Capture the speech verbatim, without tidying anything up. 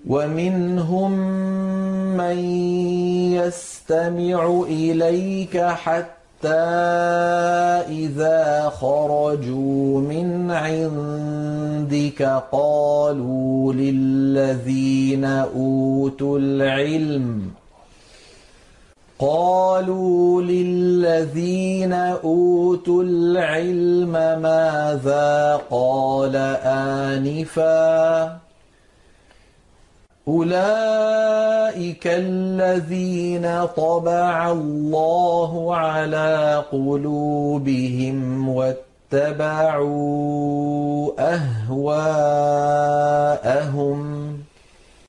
ومنهم من يستمع إليك حتى إذا خرجوا من عندك قالوا للذين أوتوا العلم قالوا للذين أوتوا العلم ماذا قال آنفا أولئك الذين طبع الله على قلوبهم واتبعوا أهواءهم